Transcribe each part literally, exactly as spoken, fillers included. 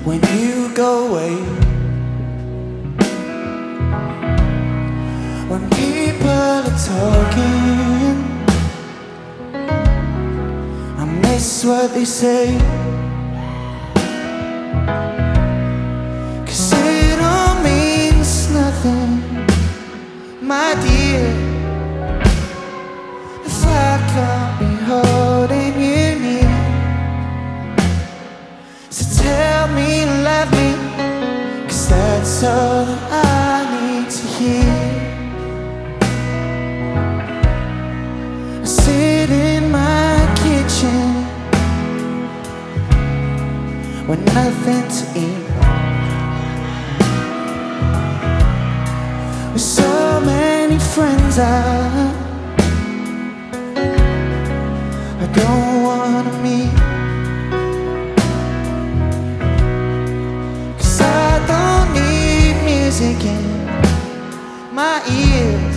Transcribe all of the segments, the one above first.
when you go away. When people are talking, I miss what they say, 'cause it all means nothing, my dear, if I can't be holding you near. So tell me, love me, 'cause that's all that I need to hear. I sit in my kitchen with nothing to eat, with so many friends I, I don't wanna meet, 'cause I don't need music in my ears.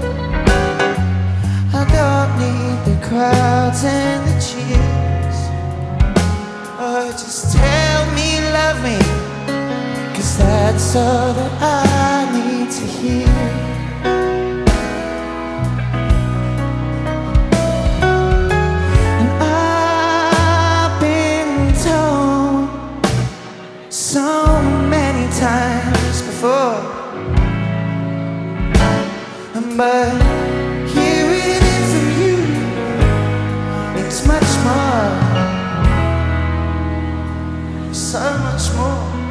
I don't need the crowds and the cheers. Oh, just tell me, love me, 'cause that's all that I need to hear. And I've been told so many times before, but hearing it from you means much more, so much more.